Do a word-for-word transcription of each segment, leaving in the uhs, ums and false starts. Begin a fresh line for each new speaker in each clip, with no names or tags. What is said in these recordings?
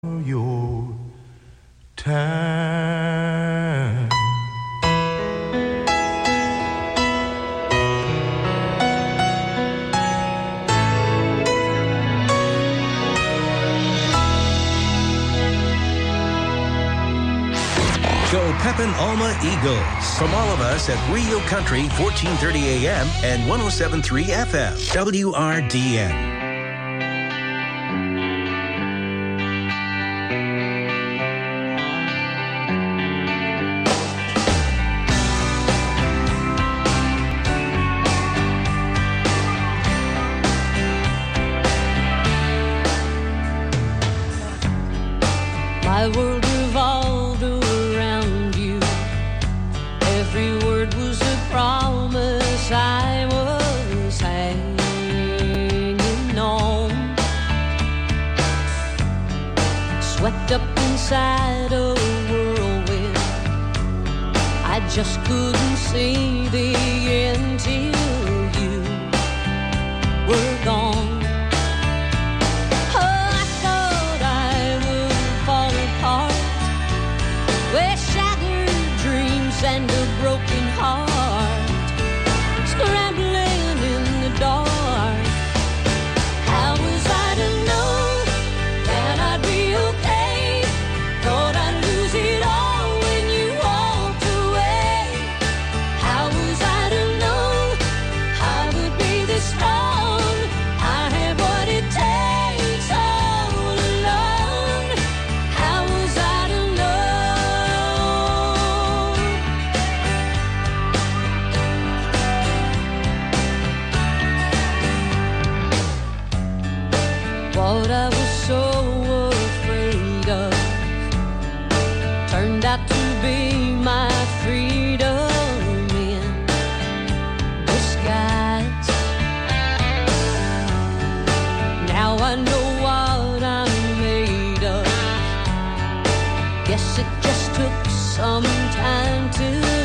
your time.
Go Pepin Alma Eagles. From all of us at Rio Country, fourteen thirty A M and one oh seven point three F M, W R D N.
My world revolved around you. Every word was a promise I was hanging on. Swept up inside a whirlwind, I just couldn't see the end till you were gone. And a broken heart, scrambling in the dark. How was I to know that I'd be okay? Thought I'd lose it all when you walked away. How was I to know I would be this strong? I had what it takes all alone. How was I to know? What I was so afraid of turned out to be my freedom in disguise. Now I know what I'm made of. Guess it just took some time to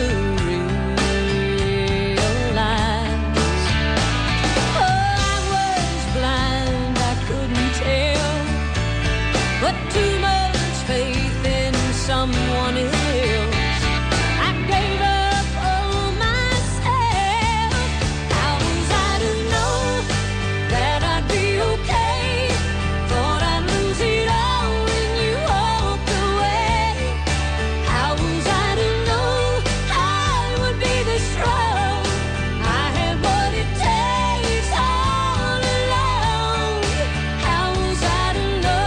too much faith in someone else. I gave up all myself. How was I to know that I'd be okay? Thought I'd lose it all when you walked away. How was I to know I would be this strong? I had what it takes all along. How was I to know?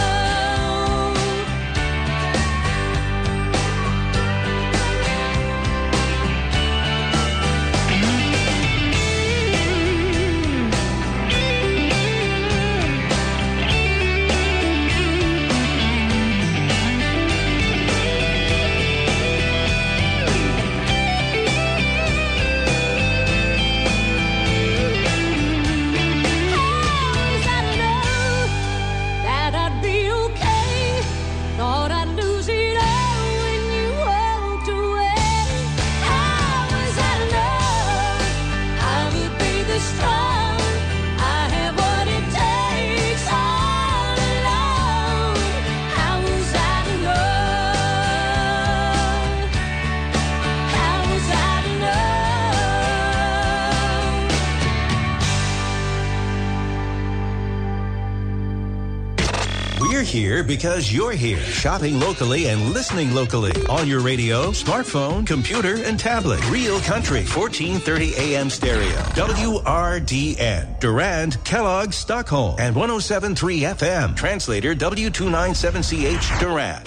We're here because you're here, shopping locally and listening locally. On your radio, smartphone, computer, and tablet. Real Country, fourteen thirty A M stereo. W R D N. Durand, Kellogg, Stockholm. And one oh seven point three F M. Translator W two ninety-seven C H, Durand.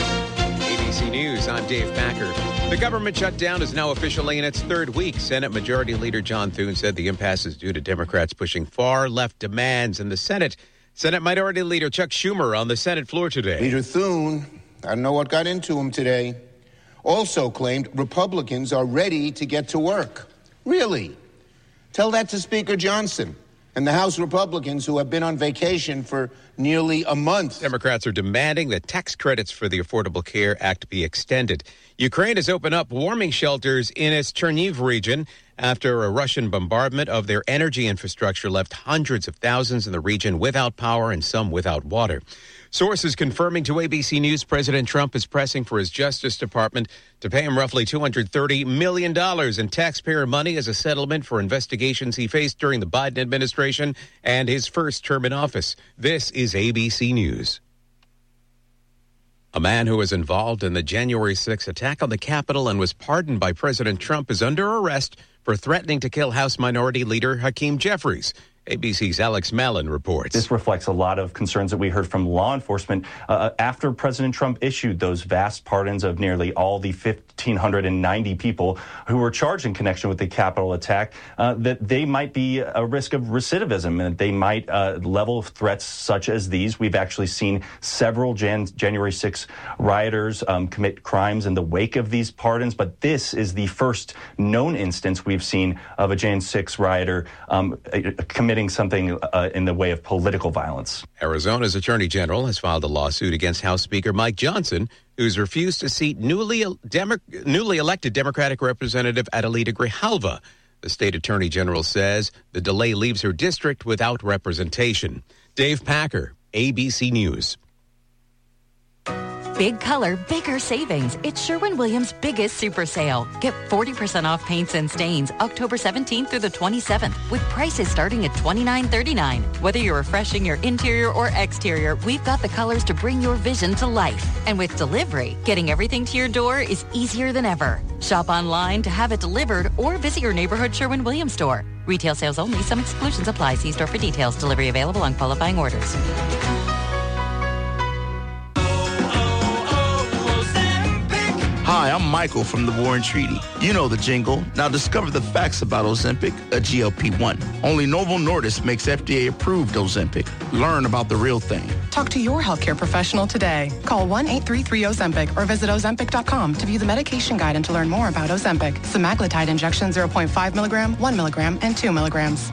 A B C News, I'm Dave Packer. The government shutdown is now officially in its third week. Senate Majority Leader John Thune said the impasse is due to Democrats pushing far-left demands in the Senate. Senate Minority Leader Chuck Schumer on the Senate floor today.
Leader Thune, I don't know what got into him today, also claimed Republicans are ready to get to work. Really? Tell that to Speaker Johnson and the House Republicans who have been on vacation for nearly a month.
Democrats are demanding that tax credits for the Affordable Care Act be extended. Ukraine has opened up warming shelters in its Chernihiv region after a Russian bombardment of their energy infrastructure left hundreds of thousands in the region without power and some without water. Sources confirming to A B C News President Trump is pressing for his Justice Department to pay him roughly two hundred thirty million dollars in taxpayer money as a settlement for investigations he faced during the Biden administration and his first term in office. This is A B C News. A man who was involved in the January sixth attack on the Capitol and was pardoned by President Trump is under arrest for threatening to kill House Minority Leader Hakeem Jeffries. A B C's Alex Mallon reports.
This reflects a lot of concerns that we heard from law enforcement uh, after President Trump issued those vast pardons of nearly all the one thousand five hundred ninety people who were charged in connection with the Capitol attack, uh, that they might be a risk of recidivism and they might uh, level threats such as these. We've actually seen several Jan- January sixth rioters um, commit crimes in the wake of these pardons, but this is the first known instance we've seen of a January sixth rioter um, commit something uh, in the way of political violence.
Arizona's Attorney General has filed a lawsuit against House Speaker Mike Johnson, who's refused to seat newly, Demo- newly elected Democratic Representative Adelita Grijalva. The state Attorney General says the delay leaves her district without representation. Dave Packer, A B C News.
Big color, bigger savings. It's Sherwin-Williams' biggest super sale. Get forty percent off paints and stains October seventeenth through the twenty-seventh with prices starting at twenty-nine thirty-nine. Whether you're refreshing your interior or exterior, we've got the colors to bring your vision to life. And with delivery, getting everything to your door is easier than ever. Shop online to have it delivered or visit your neighborhood Sherwin-Williams store. Retail sales only. Some exclusions apply. See store for details. Delivery available on qualifying orders.
Hi, I'm Michael from the Warren Treaty. You know the jingle. Now discover the facts about Ozempic, a G L P one. Only Novo Nordisk makes F D A-approved Ozempic. Learn about the real thing.
Talk to your healthcare professional today. Call one eight three three Ozempic or visit Ozempic dot com to view the medication guide and to learn more about Ozempic. Semaglutide injection zero point five milligram, one milligram, and two milligrams.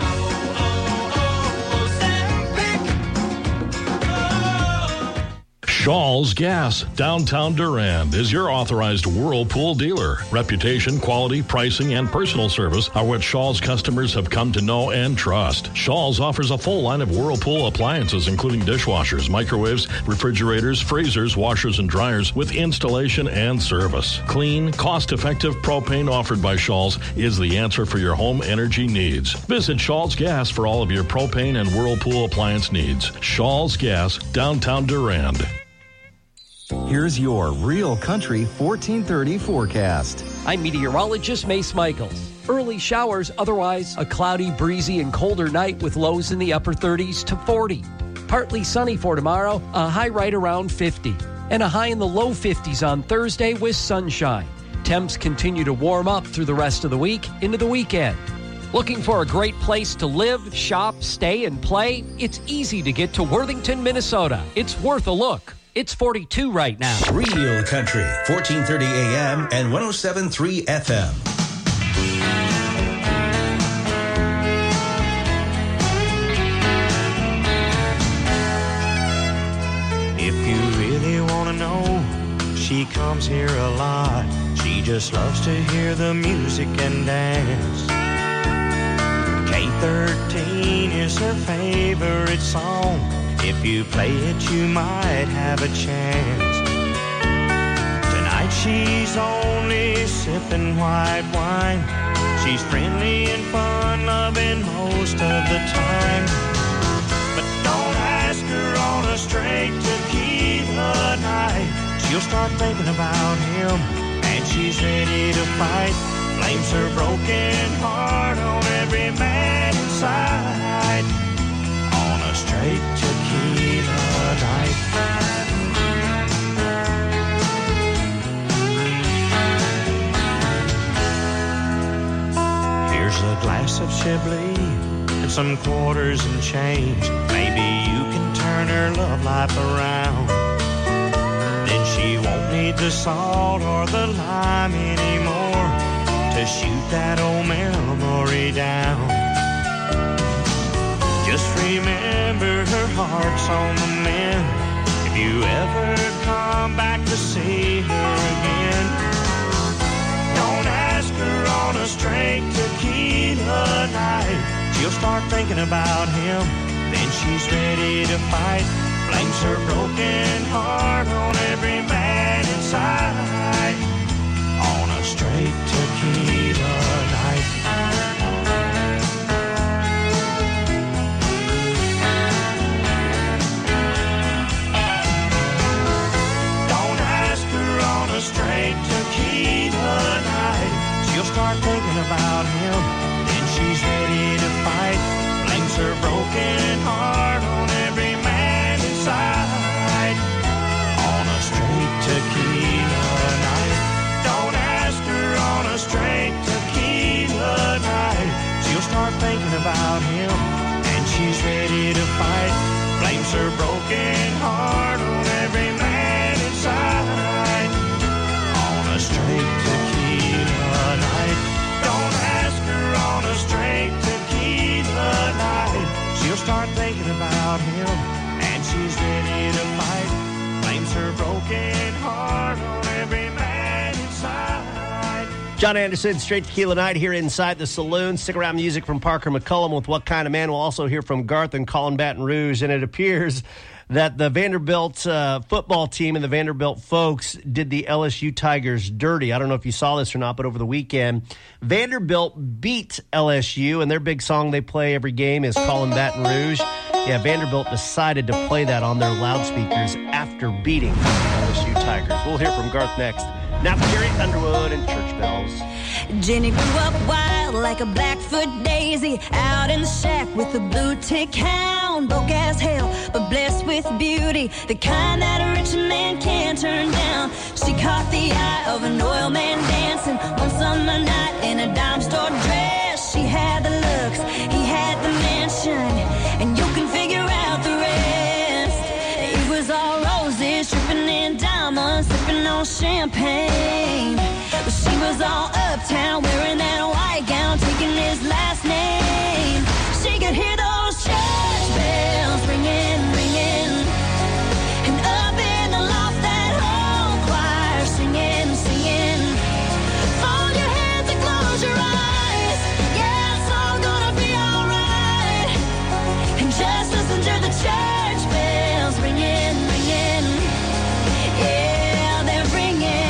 Shaw's Gas, downtown Durand, is your authorized Whirlpool dealer. Reputation, quality, pricing, and personal service are what Shaw's customers have come to know and trust. Shaw's offers a full line of Whirlpool appliances, including dishwashers, microwaves, refrigerators, freezers, washers, and dryers, with installation and service. Clean, cost-effective propane offered by Shaw's is the answer for your home energy needs. Visit Shaw's Gas for all of your propane and Whirlpool appliance needs. Shaw's Gas, downtown Durand.
Here's your Real Country fourteen thirty forecast.
I'm meteorologist Mace Michaels. Early showers, otherwise a cloudy, breezy, and colder night with lows in the upper thirties to forty. Partly sunny for tomorrow, a high right around fifty. And a high in the low fifties on Thursday with sunshine. Temps continue to warm up through the rest of the week into the weekend. Looking for a great place to live, shop, stay, and play? It's easy to get to Worthington, Minnesota. It's worth a look. It's forty-two right now.
Real Country, fourteen thirty A M and one oh seven point three F M.
If you really want to know, she comes here a lot. She just loves to hear the music and dance. K thirteen is her favorite song. If you play it, you might have a chance. Tonight she's only sipping white wine. She's friendly and fun-loving most of the time. But don't ask her on a straight tequila night. She'll start thinking about him, and she's ready to fight. Blames her broken heart on every man inside. On a straight tequila night. Here's a glass of Chablis and some quarters and change. Maybe you can turn her love life around. Then she won't need the salt or the lime anymore to shoot that old memory down. Just remember her heart's on the mend. If you ever come back to see her again, don't ask her on a straight tequila night. She'll start thinking about him, then she's ready to fight. blames her broken heart on every man inside, on a straight tequila night. Don't ask her on a straight tequila night. She'll start thinking about him, then she's ready to fight. Blames her broken heart on every man inside, on a straight tequila night. Don't ask her on a straight tequila night. She'll start thinking about him, and she's ready to fight. Blames her broken heart on every man inside, on a straight tequila night. Don't ask her on a straight tequila night. She'll start thinking about him, and she's ready to fight. Blames her broken heart on every man inside.
John Anderson, Straight Tequila Night here inside the saloon. Stick around, music from Parker McCullum with What Kind of Man. We'll also hear from Garth and Colin Baton Rouge, and it appears that the Vanderbilt uh, football team and the Vanderbilt folks did the L S U Tigers dirty. I don't know if you saw this or not, but over the weekend, Vanderbilt beat L S U, and their big song they play every game is Colin Baton Rouge. Yeah, Vanderbilt decided to play that on their loudspeakers after beating the L S U Tigers. We'll hear from Garth next. Now for Jerry Underwood and Church Bells.
Jenny grew up wild like a Blackfoot daisy, out in the shack with a blue tick hound, broke as hell but blessed with beauty, the kind that a rich man can't turn down. She caught the eye of an oil man dancing one summer night in a dime store dress. She had the looks, he had the mansion, and you can figure out the rest. It was all roses, dripping in diamonds, sipping on champagne. But she was all uptown, wearing that white gown, taking his last name. She could hear those church bells ringing, ringing, and up in the loft that whole choir singing, singing. Fold your hands and close your eyes, yeah, it's all gonna be alright. And just listen to the church bells ringing, ringing, yeah, they're ringing.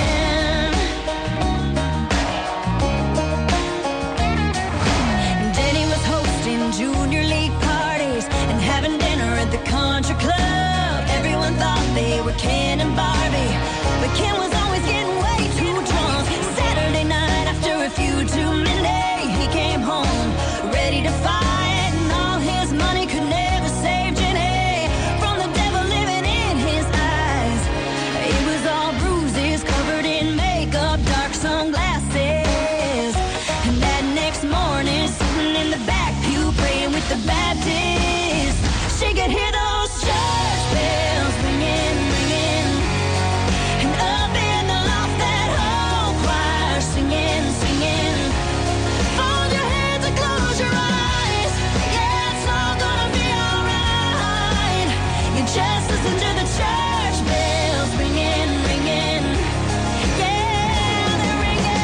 Junior league parties and having dinner at the country club. Everyone thought they were Ken and Barbie, but Ken was always getting way too drunk. Saturday night after a few too many, he came home ready to fight, and all his money could never save Jenny from the devil living in his eyes. It was all bruises, covered in makeup, dark sunglasses, and that next morning, sitting in the back pew praying with the Baptists, she could hear those church bells ringing, ringing, and up in the loft that whole choir singing, singing. Fold your hands and close your eyes, yeah, it's all gonna be alright. You just listen to the church bells ringing, ringing, yeah, they're ringing.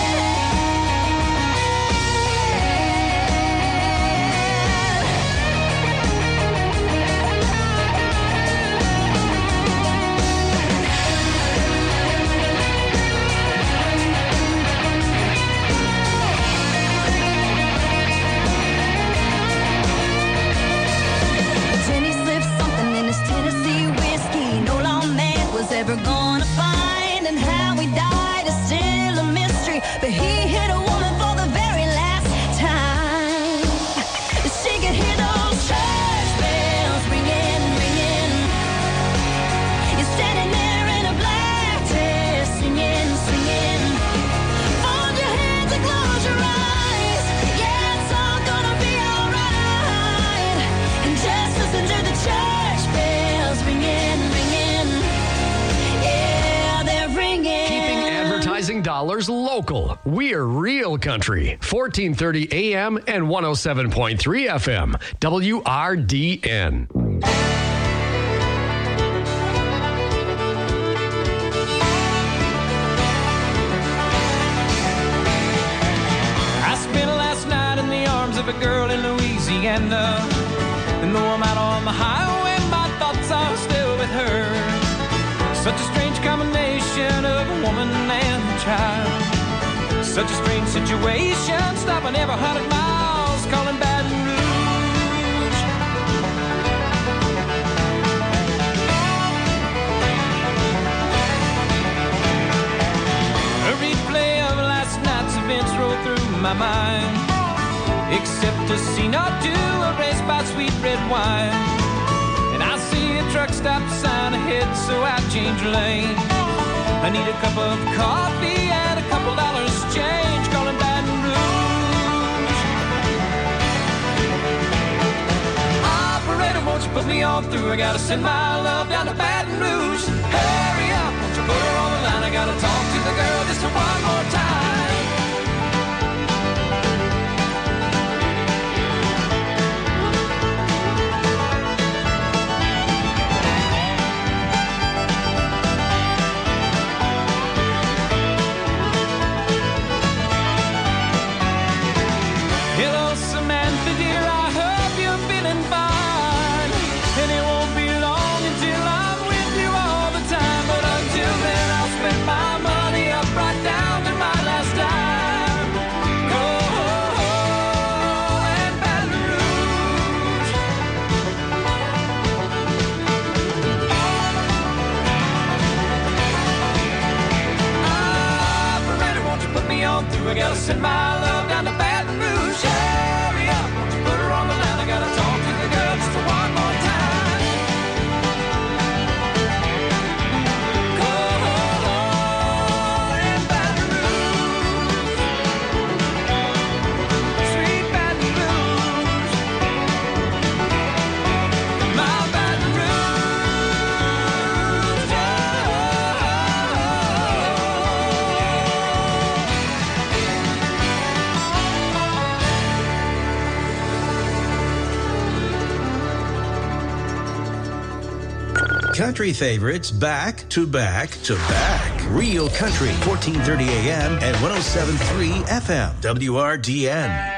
Jenny slipped something in his Tennessee whiskey no lawman was ever gonna find, and how he died is still a mystery, but he hit a woman for the very last time. She could hear those church bells ringing, ringing. You're standing there in a black dress, singing, singing. Fold your hands and close your eyes, yeah, it's all gonna be alright. And just listen to the church bells ringing, ringing, yeah, they're ringing.
Keeping advertising dollars local. We're Real Country. fourteen thirty A M and one oh seven point three F M. W R D N.
I spent last night in the arms of a girl in Louisiana. And though I'm out on the highway, my thoughts are still Such a strange combination of a woman and a child. Such a strange situation, stopping every hundred miles, calling Baton Rouge. A replay of last night's events roll through my mind, except a scene or two erased by sweet red wine. And I see a truck stop sign ahead, so I change lane. I need a cup of coffee and a couple dollars change, calling Baton Rouge. Operator, won't you put me on through? I gotta send my love down to Baton Rouge. Hurry up, won't you put her on the line? I gotta talk to the girl just one more time. I gotta send my love down to Baton Rouge. Hurry up, won't you put her on the line? I gotta talk to the girl just one more time. Calling Baton Rouge, sweet Baton Rouge, my Baton Rouge.
Country favorites back to back to back. Real Country, fourteen thirty A M and one oh seven point three F M. W R D N.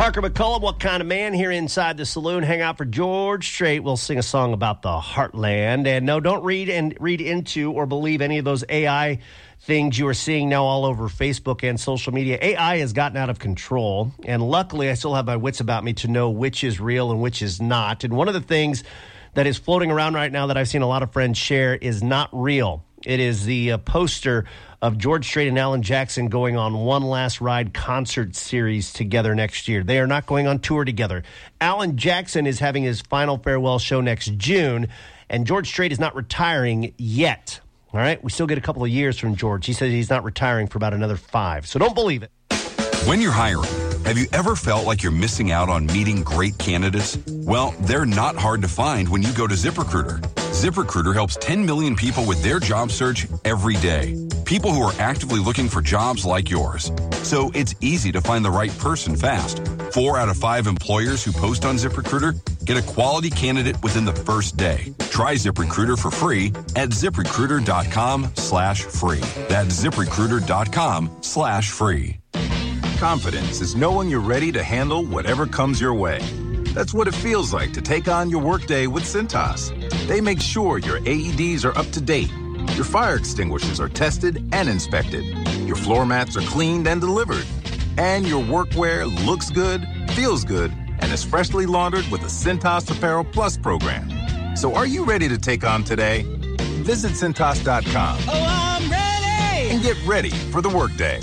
Parker McCullum, What Kind of Man, here inside the saloon. Hang out for George Strait. We'll sing a song about the heartland. And no, don't read and read into or believe any of those A I things you are seeing now all over Facebook and social media. A I has gotten out of control, and luckily I still have my wits about me to know which is real and which is not. And one of the things that is floating around right now that I've seen a lot of friends share is not real. It is the uh, poster of George Strait and Alan Jackson going on One Last Ride concert series together next year. They are not going on tour together. Alan Jackson is having his final farewell show next June, and George Strait is not retiring yet. All right? We still get a couple of years from George. He says he's not retiring for about another five, so don't believe it.
When you're hiring, have you ever felt like you're missing out on meeting great candidates? Well, they're not hard to find when you go to ZipRecruiter. ZipRecruiter helps ten million people with their job search every day. People who are actively looking for jobs like yours. So it's easy to find the right person fast. Four out of five employers who post on ZipRecruiter get a quality candidate within the first day. Try ZipRecruiter for free at ZipRecruiter.com slash free. That's ZipRecruiter.com slash free.
Confidence is knowing you're ready to handle whatever comes your way. That's what it feels like to take on your workday with Cintas. They make sure your A E Ds are up to date, your fire extinguishers are tested and inspected, your floor mats are cleaned and delivered, and your workwear looks good, feels good, and is freshly laundered with the Cintas Apparel Plus program. So are you ready to take on today? Visit Cintas dot com.
Oh, I'm ready!
And get ready for the workday.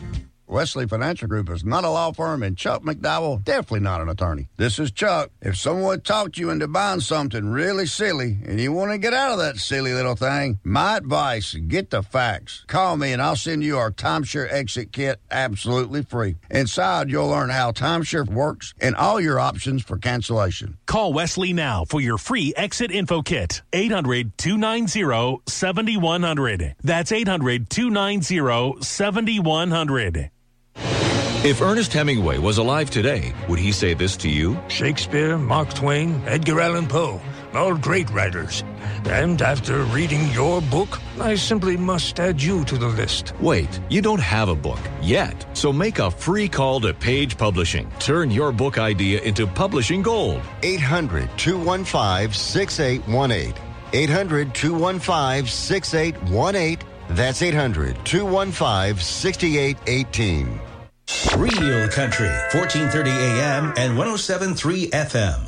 Wesley Financial Group is not a law firm, and Chuck McDowell definitely not an attorney. This is Chuck. If someone talked you into buying something really silly and you want to get out of that silly little thing, my advice, get the facts. Call me and I'll send you our timeshare exit kit absolutely free. Inside, you'll learn how timeshare works and all your options for cancellation.
Call Wesley now for your free exit info kit. eight hundred, two nine zero, seven one zero zero. That's eight hundred, two nine zero, seven one zero zero.
If Ernest Hemingway was alive today, would he say this to you?
Shakespeare, Mark Twain, Edgar Allan Poe, all great writers. And after reading your book, I simply must add you to the list.
Wait, you don't have a book yet. So make a free call to Page Publishing. Turn your book idea into publishing gold.
eight hundred, two one five, six eight one eight. eight hundred, two one five, six eight one eight. That's eight hundred, two one five, six eight one eight.
Real Country, fourteen thirty A M and one oh seven point three F M.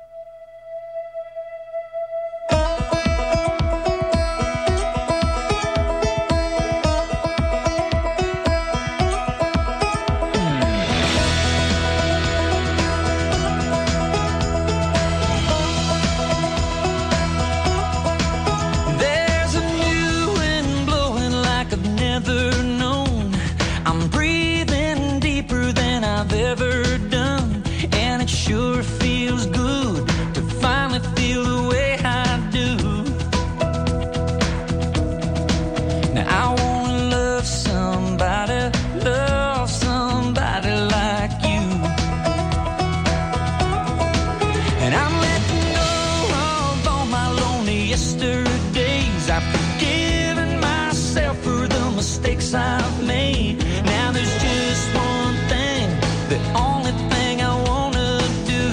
There's a new wind blowing like I've never known. I'm breathing deeper than I've ever done, and it sure feels good to finally feel the way I do. Now I wanna love somebody, love somebody like you, and I'm letting go of all my lonely yesterdays. I've forgiven myself for the mistakes I've made. Now there's just one thing, the only thing I wanna do.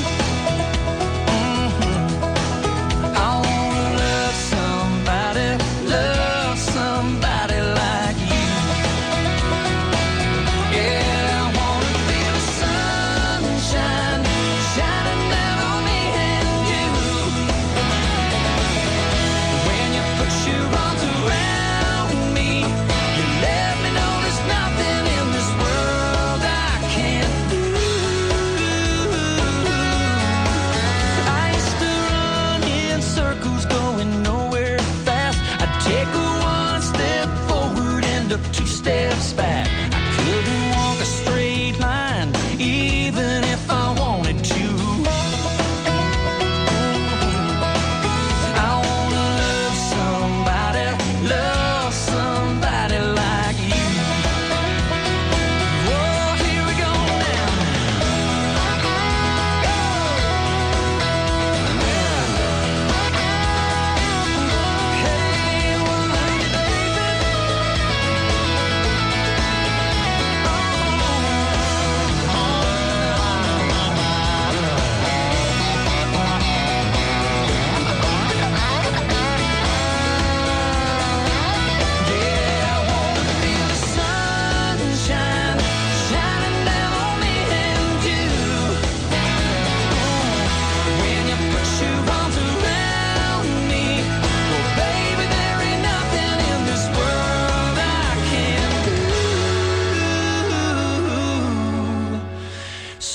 Mm-hmm. I wanna love somebody, love somebody like you. Yeah, I wanna feel the sunshine shining down on me and you. When you put your arms around me, you let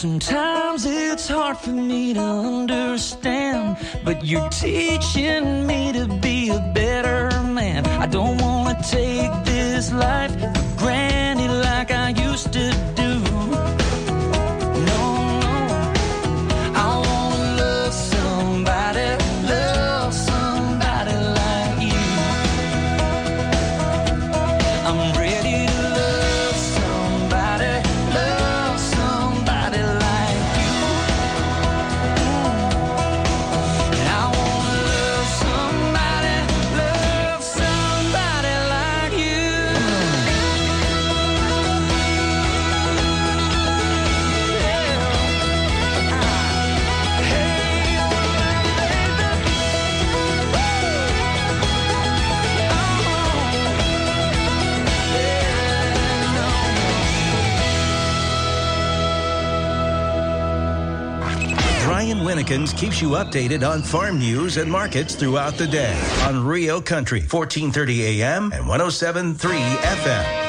Sometimes it's hard for me to understand, but you're teaching me to be a better man. I don't want to take this life for granted like I used to do. No, no, I want to love somebody, love somebody like you. I'm ready to love somebody, love somebody like you. And I want to love somebody, love somebody like you.
Brian Winnekins keeps you updated on farm news and markets throughout the day on Rio Country, fourteen thirty A M and one oh seven point three F M.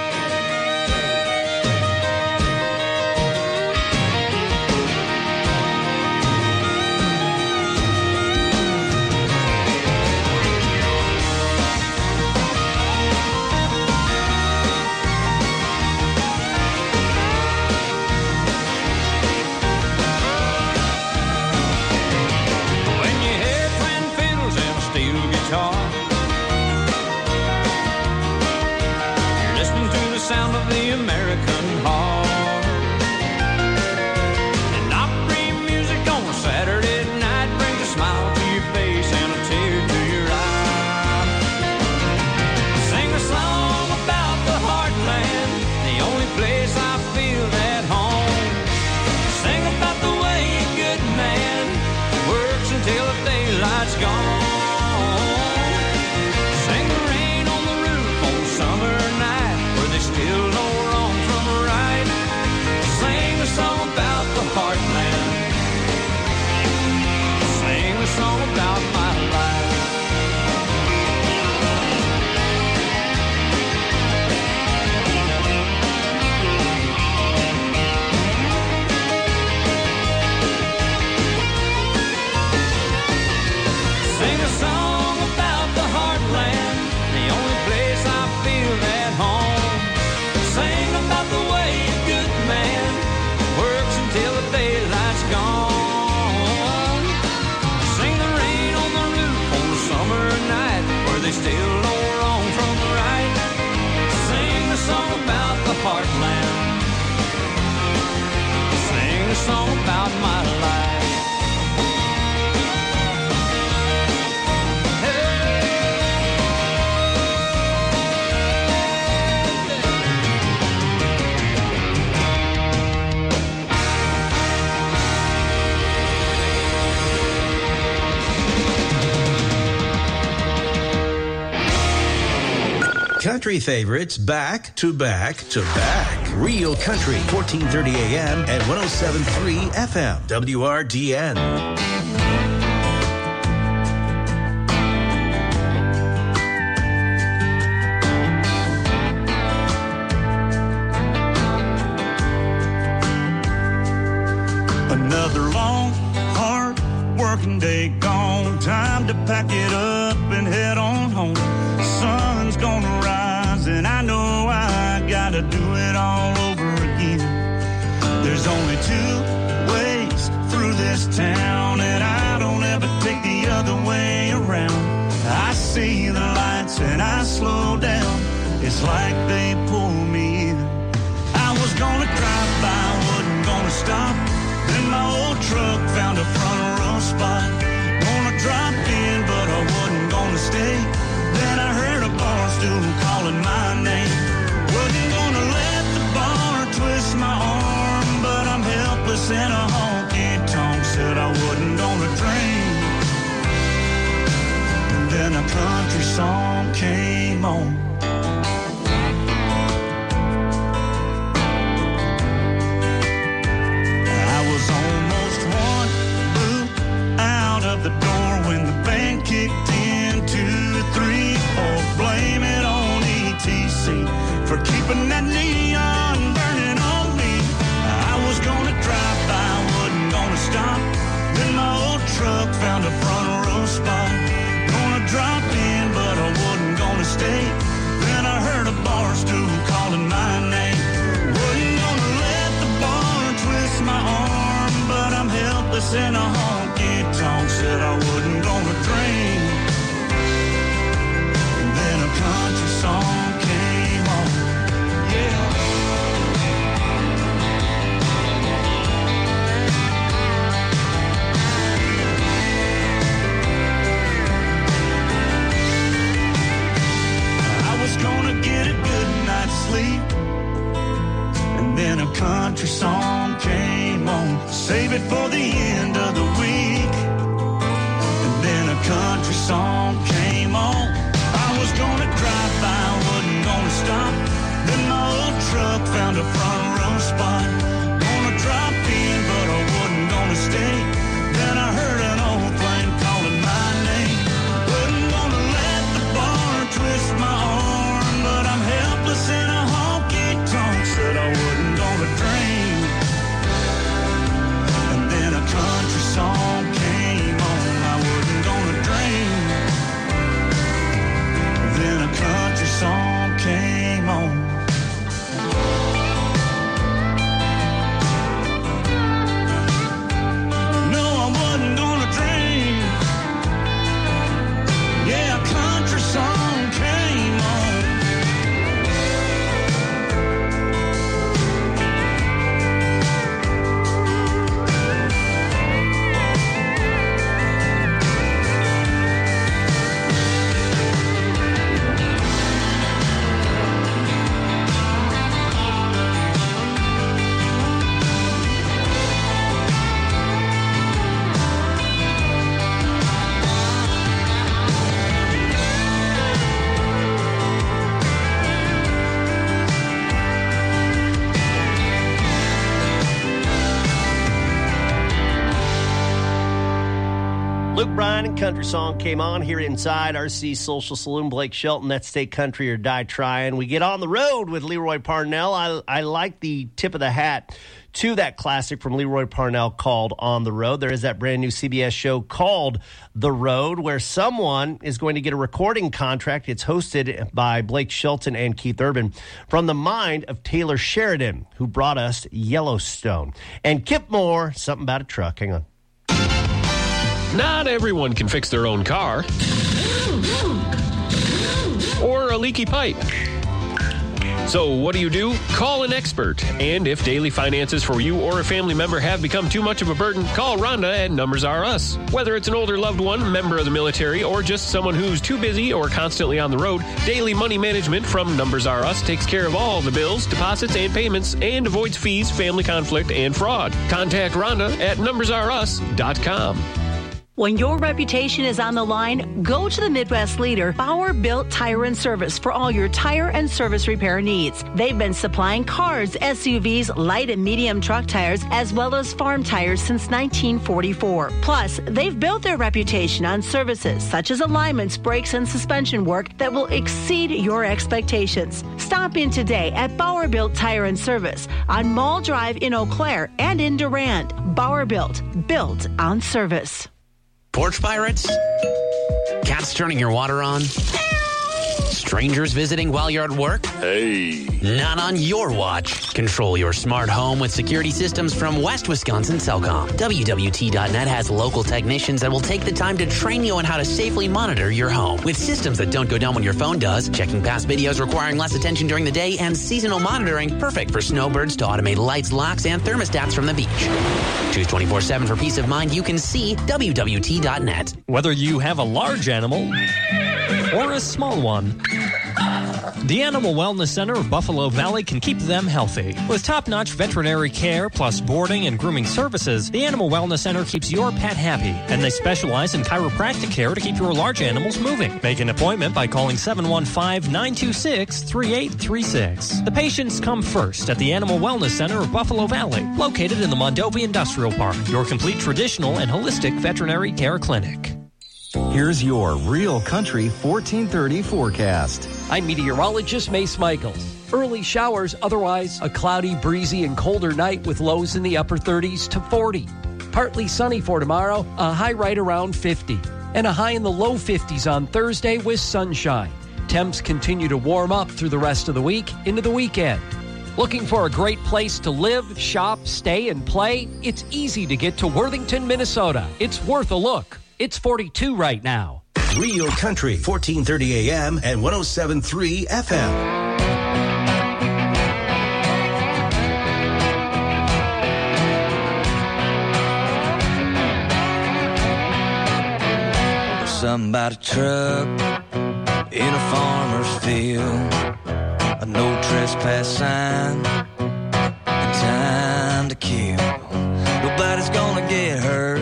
When you hear twin fiddles and a steel guitar, you're listening to the sound of the American heart. And Opry music on a Saturday night brings a smile to your face and a tear to your eye. Sing a song about the heartland, the only place I feel at home. Sing about the way a good man works until the daylight's gone. Sing the rain on the roof on a summer night where they still know wrong from right. Sing a song about the heartland. Sing a song about my life. Sing a song about the heartland, the only place I feel at home. Sing about the way a good man works until the daylight's gone. Sing the rain on the roof on a summer night where they still know wrong from right. Sing a song about the heartland. Sing a song about my life.
Country favorites back to back to back. Real Country, fourteen thirty A M and one oh seven point three F M. W R D N.
Another long, hard working day gone. Time to pack it up and head on home. Sun's gonna rise and I know I gotta do it all over again. There's only two ways through this town and I don't ever take the other way around. I see the lights and I slow down. It's like they pull me in. I was gonna drive by, wasn't gonna stop. Then my old truck found a front row spot. Gonna drop in, but I wasn't gonna stay. Then I heard a bar stool calling my name. Wasn't gonna let the bar twist my arm, but I'm helpless in a honky-tonk. Said I wasn't gonna drink. And then a country song came on. The door when the band kicked in, two, three, four. Blame it on E T C for keeping that neon burning on me. I was gonna drive by, country song came on. Save it for the end of the week. And then a country song came on. I was gonna drive by, wasn't gonna stop. Then my old truck found a front row spot. Gonna drop in, but I wasn't gonna stay. Then I heard an old plane calling my name. Wasn't gonna let the bar twist my arm, but I'm helpless in a honky-tonk. Said I wasn't gonna dream. And then a country song came on. I wasn't gonna dream. Then a country song came on. Song came on.
Luke Bryan and Country Song came on here inside R C Social Saloon. Blake Shelton, that's Stay Country or Die Trying. We get on the road with Leroy Parnell. I, I like the tip of the hat to that classic from Leroy Parnell called On the Road. There is that brand new C B S show called The Road, where someone is going to get a recording contract. It's hosted by Blake Shelton and Keith Urban from the mind of Taylor Sheridan, who brought us Yellowstone. And Kip Moore, something about a truck. Hang on.
Not everyone can fix their own car or a leaky pipe. So what do you do? Call an expert. And if daily finances for you or a family member have become too much of a burden, call Rhonda at Numbers R Us. Whether it's an older loved one, member of the military, or just someone who's too busy or constantly on the road, Daily Money Management from Numbers R Us takes care of all the bills, deposits, and payments and avoids fees, family conflict, and fraud. Contact Rhonda at numbers r us dot com.
When your reputation is on the line, go to the Midwest leader, Bauer Built Tire and Service, for all your tire and service repair needs. They've been supplying cars, S U Vs, light and medium truck tires, as well as farm tires since nineteen forty-four. Plus, they've built their reputation on services such as alignments, brakes, and suspension work that will exceed your expectations. Stop in today at Bauer Built Tire and Service on Mall Drive in Eau Claire and in Durand. Bauer Built, built on service.
Porch pirates? Cats turning your water on? Strangers visiting while you're at work?
Hey.
Not on your watch. Control your smart home with security systems from West Wisconsin Cellcom. W W T dot net has local technicians that will take the time to train you on how to safely monitor your home. With systems that don't go down when your phone does, checking past videos requiring less attention during the day, and seasonal monitoring, perfect for snowbirds to automate lights, locks, and thermostats from the beach. Choose twenty-four seven for peace of mind. You can see W W T dot net.
Whether you have a large animal or a small one, the Animal Wellness Center of Buffalo Valley can keep them healthy. With top-notch veterinary care plus boarding and grooming services, the Animal Wellness Center keeps your pet happy, and they specialize in chiropractic care to keep your large animals moving. Make an appointment by calling seven one five, nine two six, three eight three six. The patients come first at the Animal Wellness Center of Buffalo Valley, located in the Mondovi Industrial Park, your complete traditional and holistic veterinary care clinic.
Here's your Real Country fourteen thirty forecast.
I'm meteorologist Mace Michaels. Early showers, otherwise a cloudy, breezy, and colder night with lows in the upper thirties to forty. Partly sunny for tomorrow, a high right around fifty. And a high in the low fifties on Thursday with sunshine. Temps continue to warm up through the rest of the week into the weekend. Looking for a great place to live, shop, stay, and play? It's easy to get to Worthington, Minnesota. It's worth a look. It's forty-two right now.
Real Country, fourteen thirty A M and one oh seven point three F M.
Something about a truck in a farmer's field, a no trespass sign, and time killed. Nobody's gonna get hurt.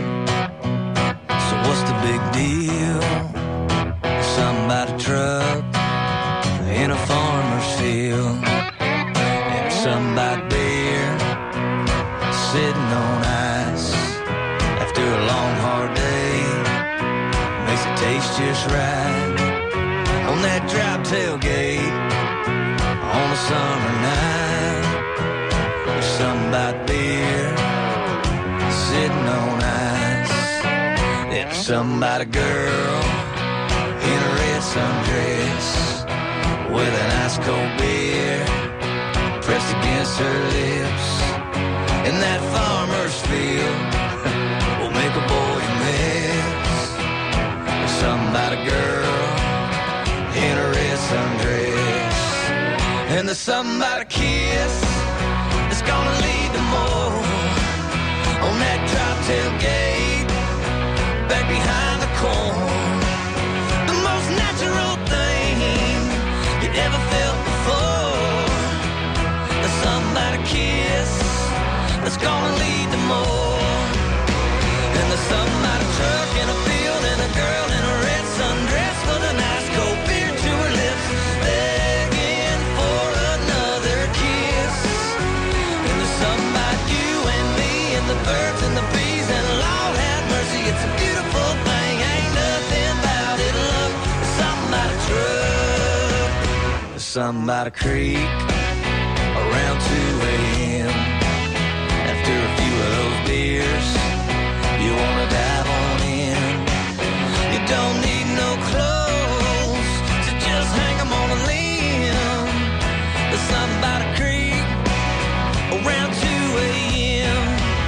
So what's the big deal? Something about a truck in a farmer's field. And something about beer sitting on ice after a long hard day. Makes it taste just right on that drop tailgate on a summer night. There's something about beer sitting on ice. There's something about a girl in a red sundress with an ice cold beer pressed against her lips. In that farmer's field will make a boy miss. There's something about a girl in a red sundress. And there's something about a kiss that's gonna lead to more. On that drop tailgate back behind the corn. The most natural thing you ever felt before. There's something about a kiss that's gonna lead to more. And there's something about a truck in a field and a girl in a red sundress with a nice cold beer to her lips, begging for another kiss. And there's something about you and me and the birds and the bees, and Lord have mercy, it's a beautiful thing. Ain't nothing about it, love. There's something about a truck. There's something about a creek around two a.m. After a few of those beers, you wanna dive on in. You don't need no clothes, so just hang 'em on a limb. There's something about a creek around two a.m.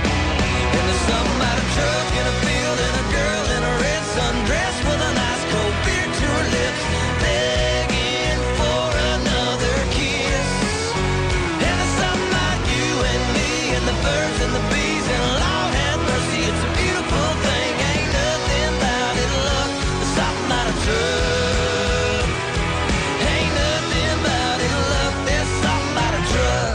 And there's something about a truck in a field and a girl in a red sundress with a nice cold beer to her lips, begging for another kiss. And there's something about you and me and the birds and the bees, and Lord have mercy, it's a beautiful thing. Ain't nothing about it, love. There's something about a truck. Ain't nothing about it, love. There's something about a truck.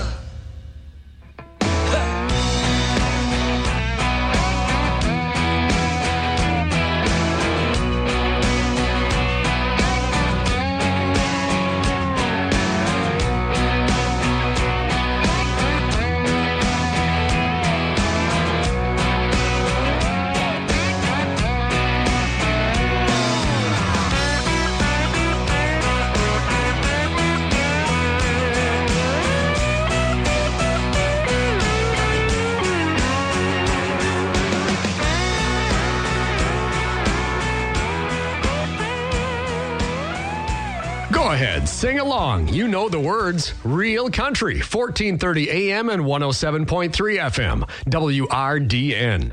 Go ahead, sing along. You know the words. Real Country, fourteen thirty A M and one oh seven point three F M, W R D N.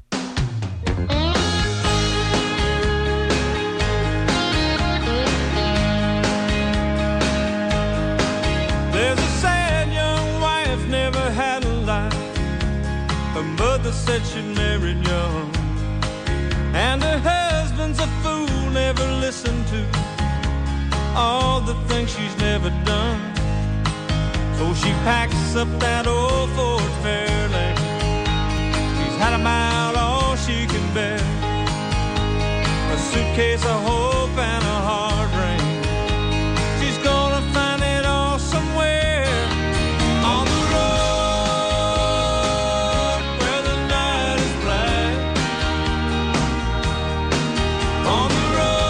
There's a sad young wife, never had a life. Her mother said she married young, and her husband's a fool, never listened to all the things she's never done. So she packs up that old Ford Fairlane. She's had 'em out all she can bear. A suitcase of hope and a hard rain. She's gonna find it all somewhere on the road where the night is black. On the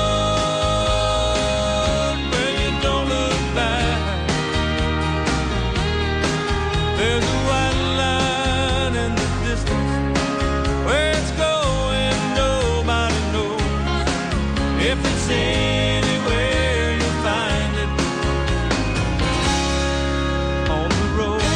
road where you don't look back. There's a white line in the distance. Where it's going, nobody knows. If it's anywhere, you'll find it on the road.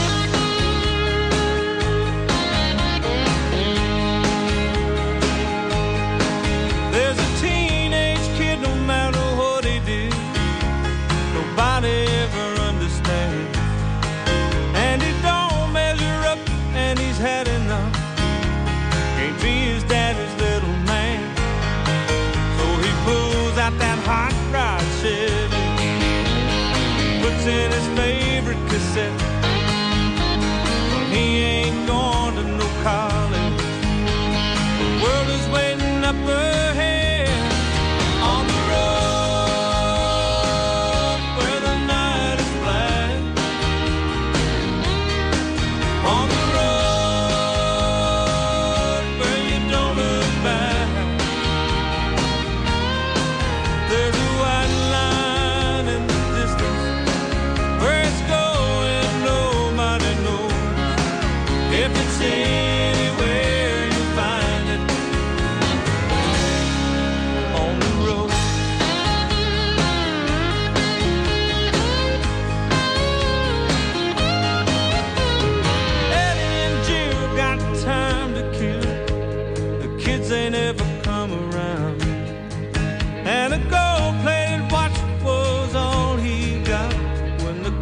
There's a teenage kid, no matter what he did, nobody ever understands. And he don't measure up, and he's had enough. Can't be his daddy's little man. So he pulls out that hot rod Chevy, puts in his favorite cassette. He ain't going to no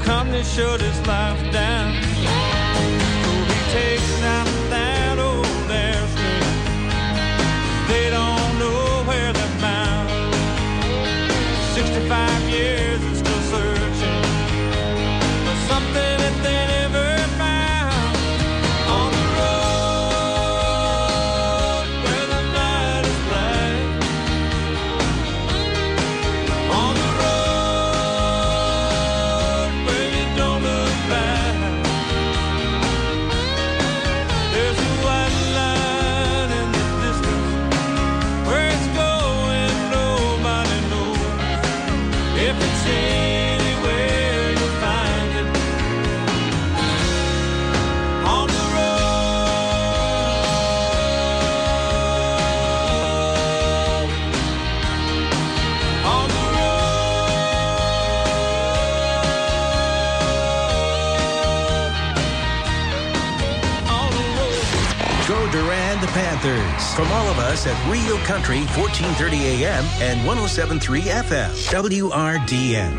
company shut his life down. So he takes out that old airstream. They don't know where they're bound. Sixty-five years and still searching for something that they never found. On the road where the night is black. On the road where you don't look back. There's a white line in the distance. Where it's going, nobody knows. If it's anywhere, you'll find it. On the road. On the
Go Durand the Panthers. From all of us at Real Country, fourteen thirty A M and one oh seven point three F M, W R D N.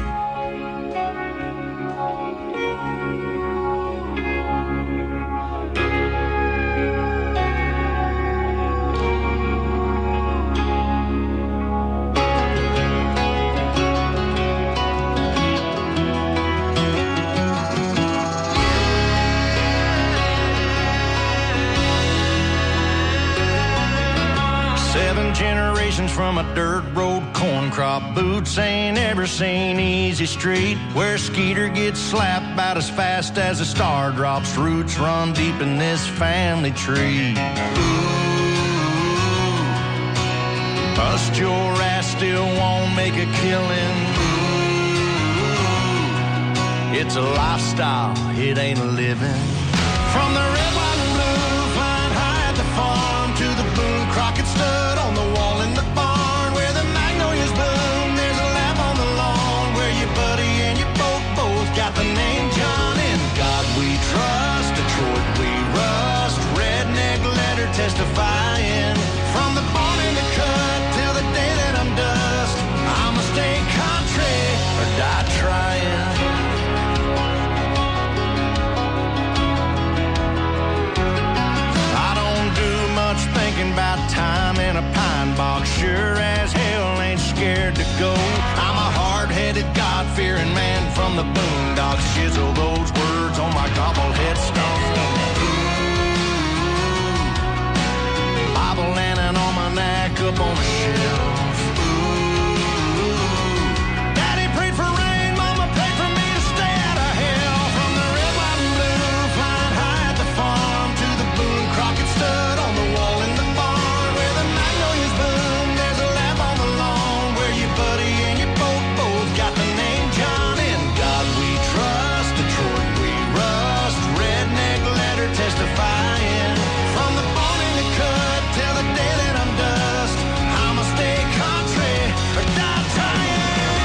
Seven generations from a dirt road corn crop. Boots ain't ever seen easy street where Skeeter gets slapped about as fast as a star drops. Roots run deep in this family tree. Ooh, bust your ass, still won't make a killing. Ooh, it's a lifestyle, it ain't a living. From the red, white, and blue, flying high at the farm to the Boone Crockett stud on the wall in the barn where the magnolias bloom. There's a lamp on the lawn where your buddy and your boat both got the name John. In God we trust, Detroit we rust, redneck letter testifying. From the barn in the cut till the day that I'm dust, I'ma stay country or die trying. Thinking about time in a pine box, sure as hell ain't scared to go. I'm a hard-headed, God-fearing man from the boondocks. Chisel those words on my gobblehead stone. Ooh, Bible landing on my neck up on the shelf. Ooh, Daddy prayed for rain, Mama prayed for me to stay out of hell. From the red, white, and blue, flying high at the farm to the Boone Crockett stud on the wall. Testifying from the born in the cut till the day that I'm dust. I'ma stay country or die trying.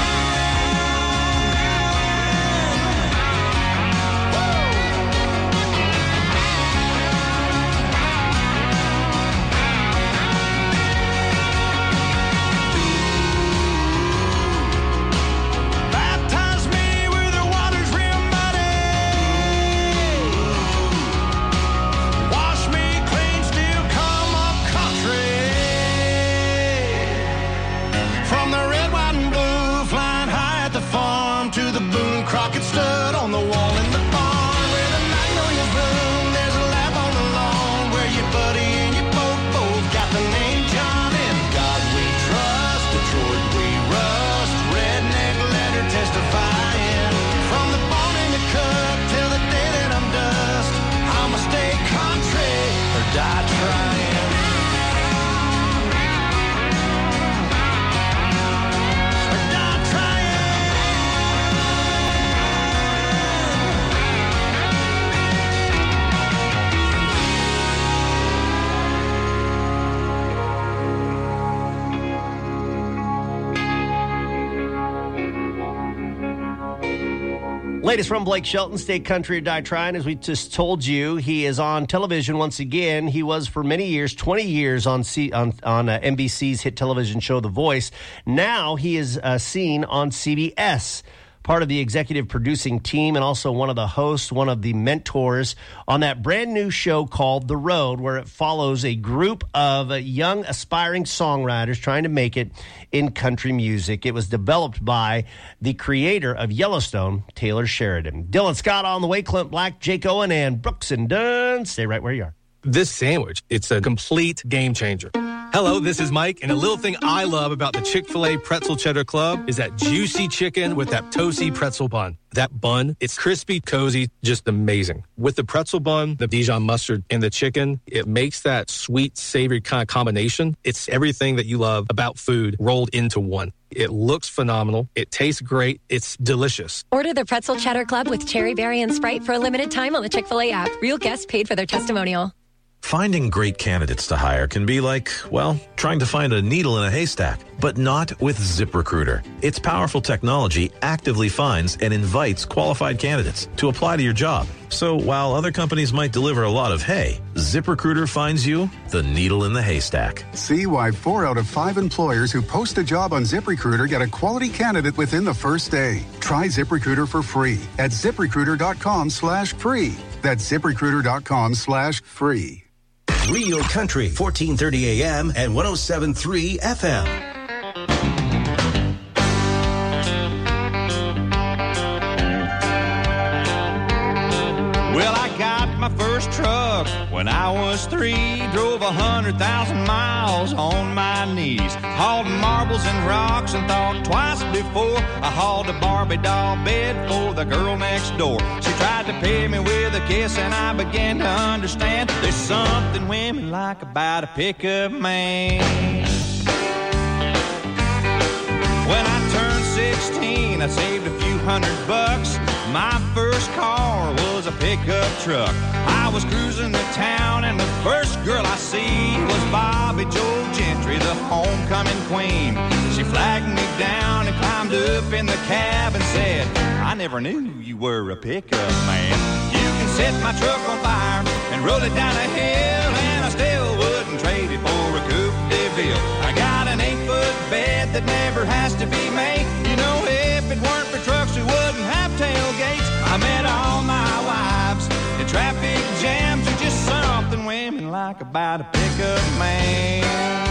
Baptize me where the water's real muddy. Wash me clean, still come up country. From the red, white, and blue, flying high at the farm to the Boone Crockett stud on the wall in the barn where the magnolias bloom. There's a lamp on the lawn where your buddy and your boat both got the name John. In God we trust, Detroit we rust, redneck letter testifying. From the barn in the cut till the day that I'm dust, I'ma stay country or die trying. Or die trying.
Latest from Blake Shelton, Stay Country or Die Trying. As we just told you, he is on television once again. He was for many years, twenty years on C, on, on uh, N B C's hit television show The Voice. Now he is uh, seen on C B S part of the executive producing team and also one of the hosts, one of the mentors on that brand new show called The Road, where it follows a group of young aspiring songwriters trying to make it in country music. It was developed by the creator of Yellowstone, Taylor Sheridan. Dylan Scott on the way, Clint Black, Jake Owen, and Brooks and Dunn. Stay right where you are.
This sandwich, it's a complete game changer. Hello, this is Mike, and a little thing I love about the Chick-fil-A Pretzel Cheddar Club is that juicy chicken with that toasty pretzel bun. That bun, it's crispy, cozy, just amazing. With the pretzel bun, the Dijon mustard, and the chicken, it makes that sweet, savory kind of combination. It's everything that you love about food rolled into one. It looks phenomenal. It tastes great. It's delicious.
Order the Pretzel Cheddar Club with Cherry Berry and Sprite for a limited time on the Chick-fil-A app. Real guests paid for their testimonial.
Finding great candidates to hire can be like, well, trying to find a needle in a haystack, but not with ZipRecruiter. Its powerful technology actively finds and invites qualified candidates to apply to your job. So while other companies might deliver a lot of hay, ZipRecruiter finds you the needle in the haystack.
See why four out of five employers who post a job on ZipRecruiter get a quality candidate within the first day. Try ZipRecruiter for free at ZipRecruiter.com slash free. That's ZipRecruiter.com slash free.
Real Country, fourteen thirty A M and one oh seven point three F M.
Well, I got my first truck when I was three. Drove a hundred thousand miles on my knees. Hauled marbles and rocks and thought twice before I hauled a Barbie doll bed for the girl next door. She tried to pay me with a kiss and I began to understand there's something women like about a pickup man. When I turned sixteen, I saved a few hundred bucks. My first car was a pickup truck. I was cruising the town and the first girl I see was Bobby Joe Gentry, the homecoming queen. She flagged me down and climbed up in the cab and said, I never knew you were a pickup man. You can set my truck on fire and roll it down a hill, and I still wouldn't trade it for a Coupe de Ville. I got an eight-foot bed that never has to be made. You know, if it weren't for trucks, we wouldn't have tailgates. I met all my wives in traffic jams. There's just something women like about a pickup man.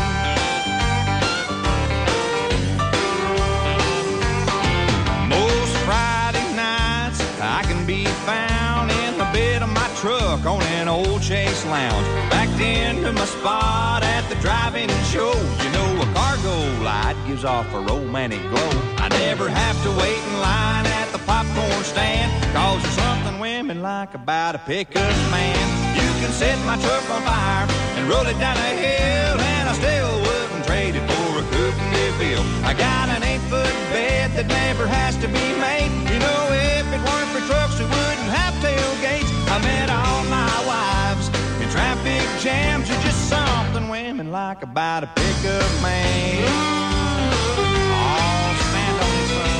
Most Friday nights I can be found in the bed of my truck on an old Chase Lounge, backed into my spot at the drive-in show. You know, a cargo light gives off a romantic glow. I never have to wait in line at the popcorn stand, cause there's something women like about a pickup man. You can set my truck on fire and roll it down a hill, and I still wouldn't trade it for a Coupe de Ville. I got an eight-foot bed that never has to be made. You know, if it weren't for trucks, we wouldn't have tailgates. I met all my wives in traffic jams. There's just something women like about a pickup man. Oh, stand on this one.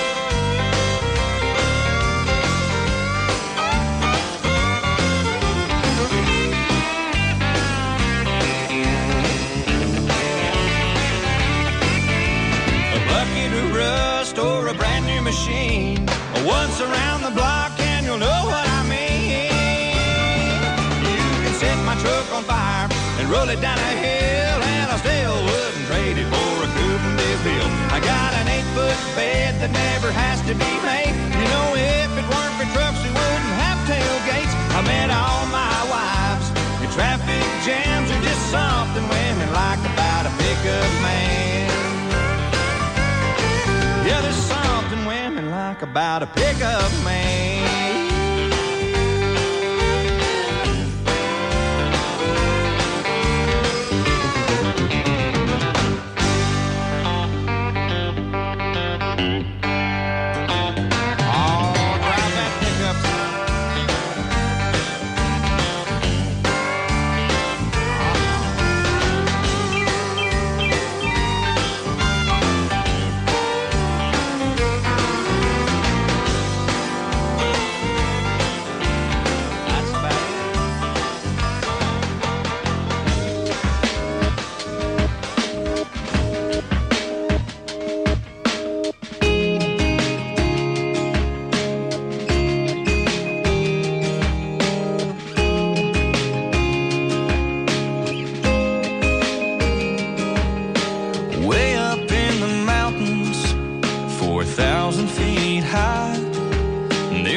A bucket of rust or a brand new machine, once around the block and you'll know what I mean. You can set my truck on fire and roll it down a hill, and I still wouldn't trade it for a Coupe de Ville. I got an eight-foot bed that never has to be made. You know, if it weren't for trucks, we wouldn't have tailgates. I met all my wives in traffic jams. There's just something women like about a pickup man. Yeah, there's something women like about a pickup man.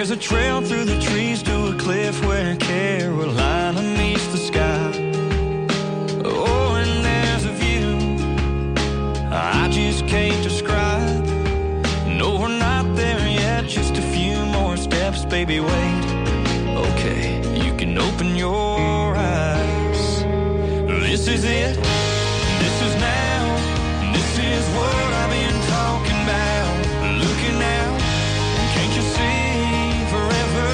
There's a trail through the trees to a cliff where Carolina meets the sky. Oh, and there's a view I just can't describe. No, we're not there yet, just a few more steps, baby, wait. Okay, you can open your eyes. This is it, this is now, this is what I've been talking about. Looking out, can't you see forever?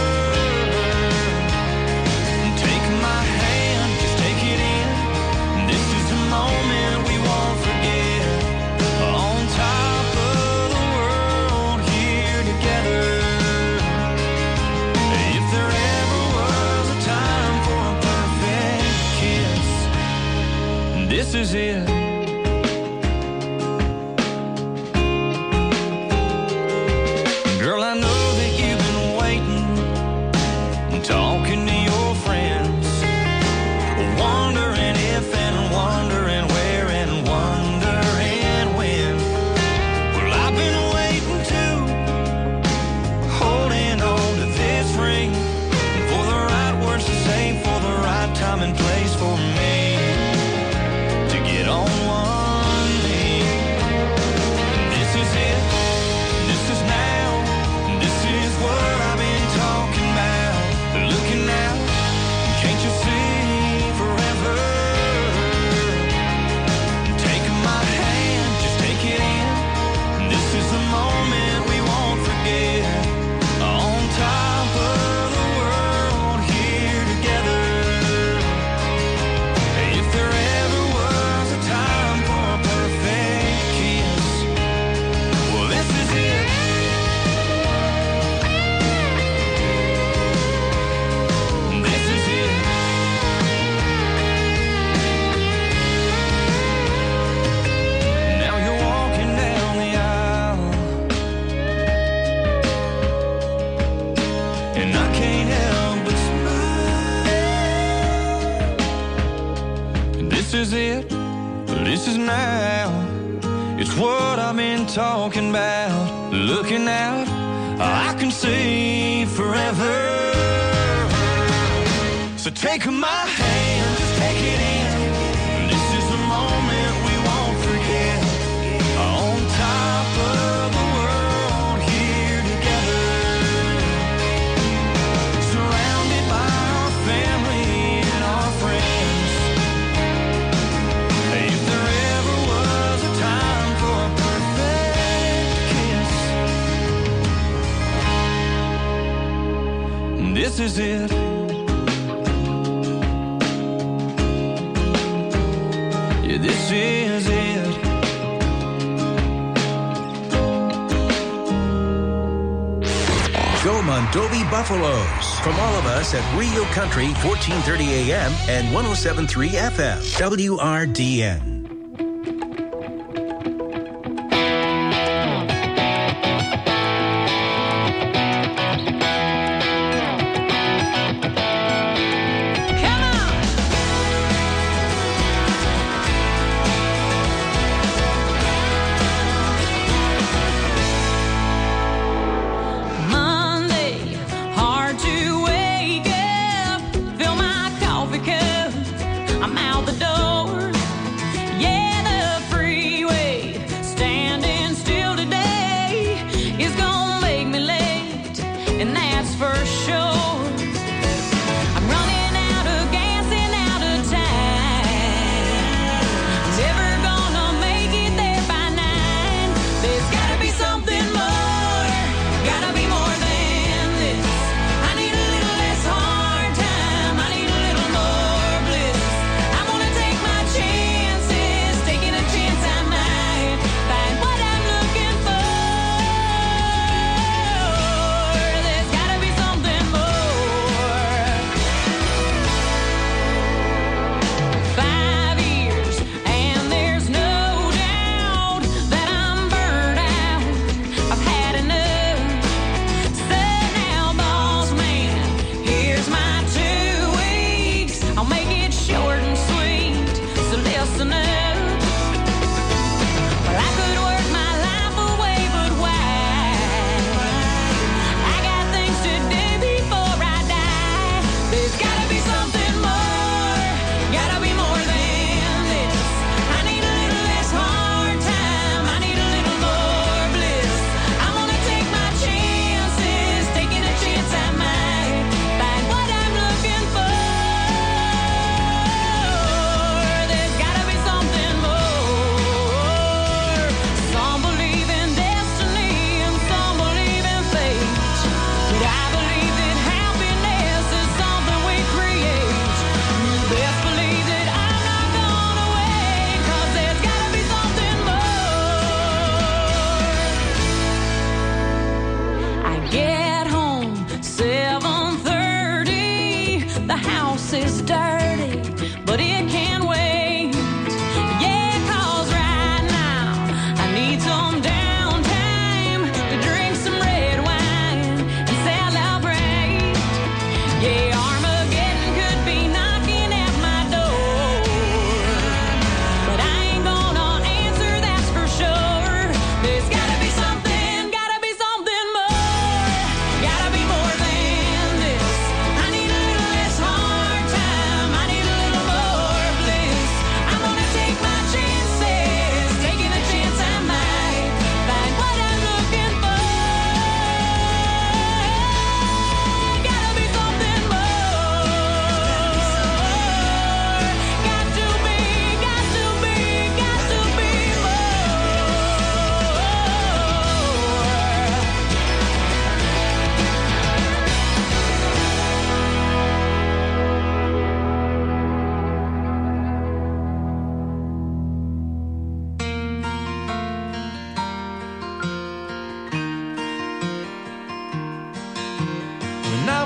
Take my hand, just take it in. This is a moment we won't forget. On top of the world, here together. If there ever was a time for a perfect kiss, this is it. Girl, I know that you've been waiting, talking to your friends, wondering if and wondering where and wondering when. Well, I've been waiting too, holding on to this ring, for the right words to say, for the right time and place for me to get on one knee. This is it, this is now, this is what I've been talking about. Looking out, can't you see forever? Take my hand, just take it in. This is the moment we won't forget. On top of the world, here together. If there ever was a time for a perfect kiss, well, this is it. This is it. Now you're walking down the aisle, and I can't help but smile. This is it. This is now. It's what I've been talking about. Looking out, I can see forever. So take my hand, just take it in. This is the moment we won't forget. On top of the world, here together. Surrounded by our family and our friends. If there ever was a time for a perfect kiss, this is it. Yeah, this is it.
Go Mondovi Buffaloes. From all of us at Real Country, fourteen thirty A M and one oh seven point three F M. W R D N.
Monday, hard to wake up, fill my coffee cup, I'm out the door. Yeah, the freeway, standing still today is gonna make me late, and that's for sure. I'm running out of gas and out of time. Never gonna make it there by nine. There's gotta be something more, gotta be more than this. I need a little less hard time, I need a little more bliss. I wanna take my chances, taking a chance I might find what I'm looking for. There's gotta be something more.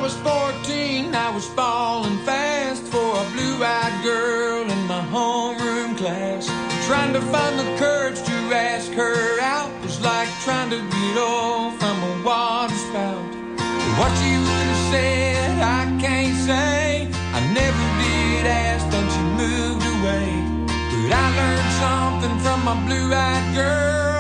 was fourteen, I was falling fast for a blue-eyed girl in my homeroom class. Trying to find the courage to ask her out was like trying to get off from a water spout. What you would have said, I can't say. I never did ask, then she moved away. But I learned something from my blue-eyed girl.